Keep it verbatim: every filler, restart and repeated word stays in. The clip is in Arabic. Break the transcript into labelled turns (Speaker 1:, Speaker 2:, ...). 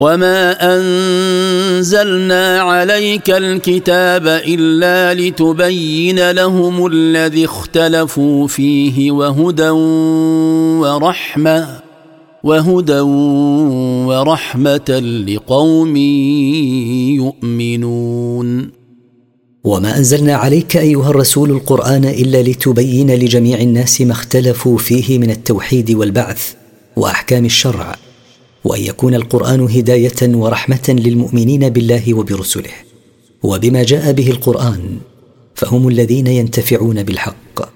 Speaker 1: وما أنزلنا عليك الكتاب إلا لتبين لهم الذي اختلفوا فيه وهدى ورحمة وهدى ورحمة لقوم يؤمنون.
Speaker 2: وما أنزلنا عليك أيها الرسول القرآن إلا لتبين لجميع الناس ما اختلفوا فيه من التوحيد والبعث وأحكام الشرع، وأن يكون القرآن هداية ورحمة للمؤمنين بالله وبرسله وبما جاء به القرآن، فهم الذين ينتفعون بالحق.